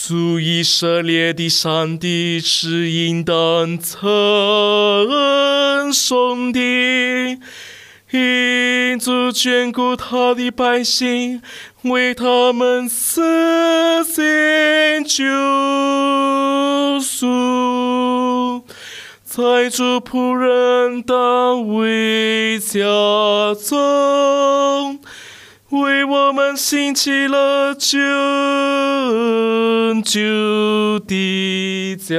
主以色列的上帝是应当称颂的，因主眷顾他的百姓，为他们实行救赎。在主仆人大卫家中，为我们兴起了救的家。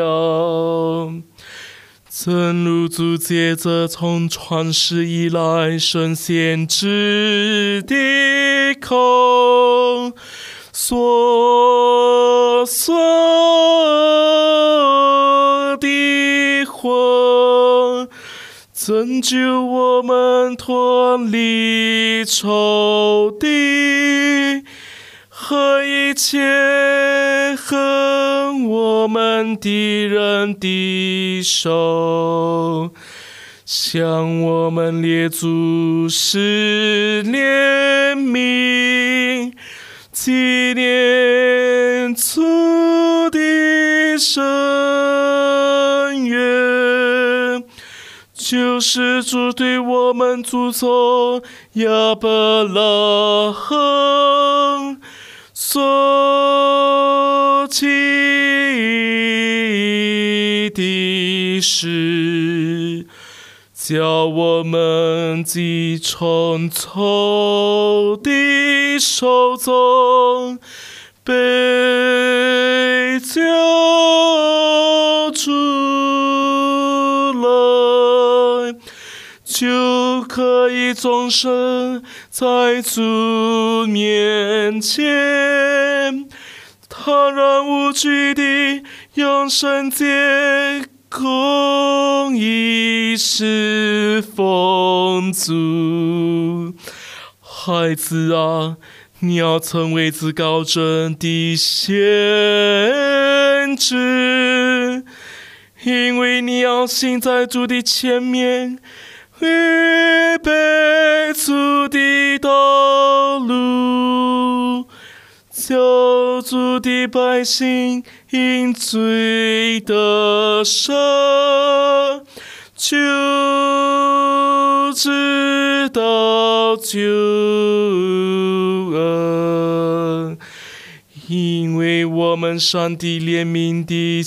正如主借着从创世以来圣先知的口所说的话，拯救我们脱离仇敌和一切恨我们敌人的手，向我们列祖施怜悯，纪念主的深渊，就是主对我们祖宗亚伯拉罕所起的事，叫我们既从仇敌手中被救出来，就可以终身在主面前坦然无惧地用圣洁公义侍奉主。孩子啊，你要成为至高者的先知，因为你要行在主的前面，预备主的道路，救主的百姓因罪得赦，就知道救恩。因为我们上帝怜悯的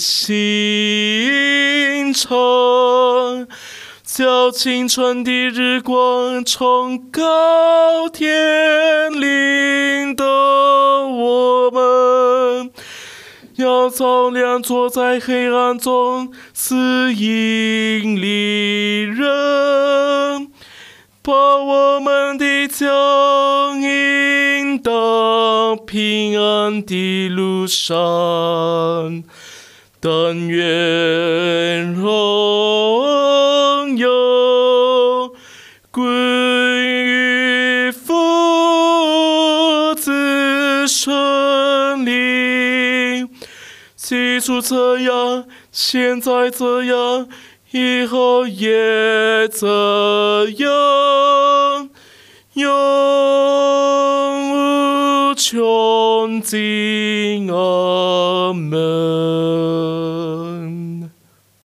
心肠，叫清晨的日光从高天临到我们，要照亮坐在黑暗中死荫里人，把我们的脚引到平安的路上。但愿荣耀归于父子圣灵，起初这样，现在这样，以后也这样，永无穷尽。阿们。